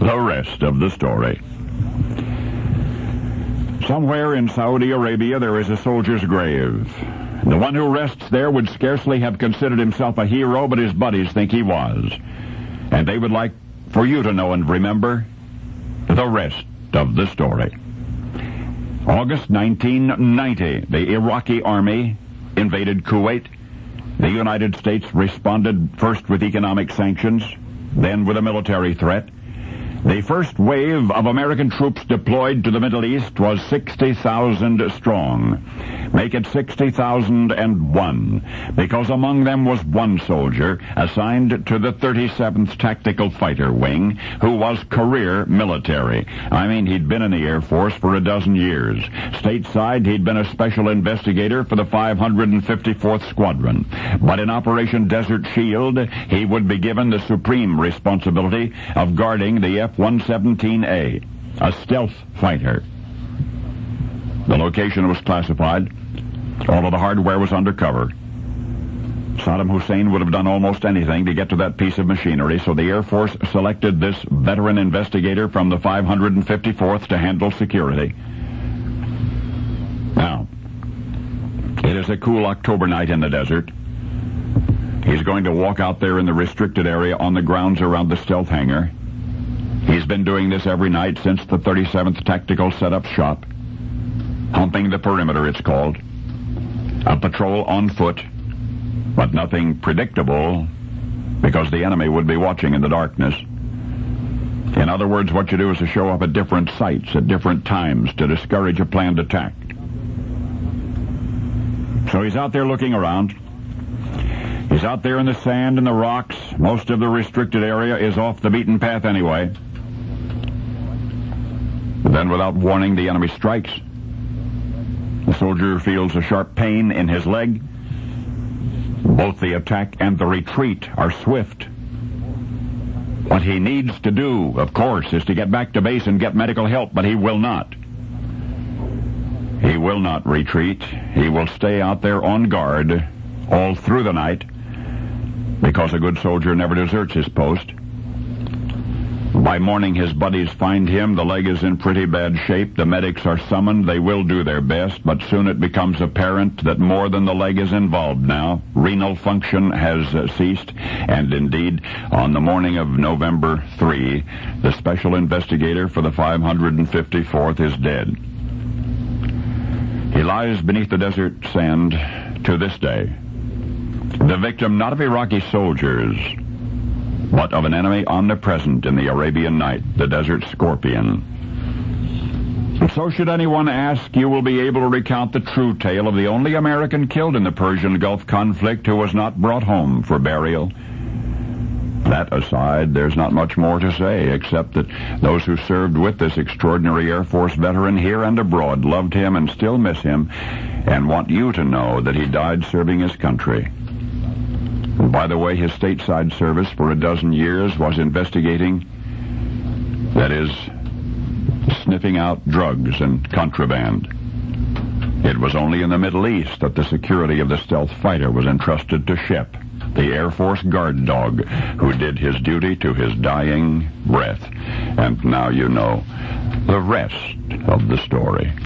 The rest of the story. Somewhere in Saudi Arabia there is a soldier's grave. The one who rests there would scarcely have considered himself a hero, but his buddies think he was. And they would like for you to know and remember the rest of the story. August 1990, the Iraqi army invaded Kuwait. The United States responded first with economic sanctions, then with a military threat. The first wave of American troops deployed to the Middle East was 60,000 strong. Make it 60,001, because among them was one soldier assigned to the 37th Tactical Fighter Wing, who was career military. I mean, he'd been in the Air Force for a dozen years. Stateside, he'd been a special investigator for the 554th Squadron. But in Operation Desert Shield, he would be given the supreme responsibility of guarding the F-117A, a stealth fighter. The location was classified. All of the hardware was undercover. Saddam Hussein would have done almost anything to get to that piece of machinery, so the Air Force selected this veteran investigator from the 554th to handle security. Now, it is a cool October night in the desert. He's going to walk out there in the restricted area on the grounds around the stealth hangar. He's been doing this every night since the 37th Tactical Setup Shop. Humping the perimeter, it's called. A patrol on foot, but nothing predictable, because the enemy would be watching in the darkness. In other words, what you do is to show up at different sites at different times to discourage a planned attack. So he's out there looking around. He's out there in the sand and the rocks. Most of the restricted area is off the beaten path anyway. But then, without warning, the enemy strikes. The soldier feels a sharp pain in his leg. Both the attack and the retreat are swift. What he needs to do, of course, is to get back to base and get medical help, but he will not. He will not retreat. He will stay out there on guard all through the night, because a good soldier never deserts his post. By morning, his buddies find him. The leg is in pretty bad shape. The medics are summoned. They will do their best, but soon it becomes apparent that more than the leg is involved now. Renal function has ceased, and indeed, on the morning of November 3, the special investigator for the 554th is dead. He lies beneath the desert sand to this day. The victim not of Iraqi soldiers, but of an enemy omnipresent in the Arabian night, the Desert Scorpion. So should anyone ask, you will be able to recount the true tale of the only American killed in the Persian Gulf conflict who was not brought home for burial. That aside, there's not much more to say, except that those who served with this extraordinary Air Force veteran here and abroad loved him and still miss him, and want you to know that he died serving his country. By the way, his stateside service for a dozen years was investigating, that is, sniffing out drugs and contraband. It was only in the Middle East that the security of the stealth fighter was entrusted to Shep, the Air Force guard dog, who did his duty to his dying breath. And now you know the rest of the story.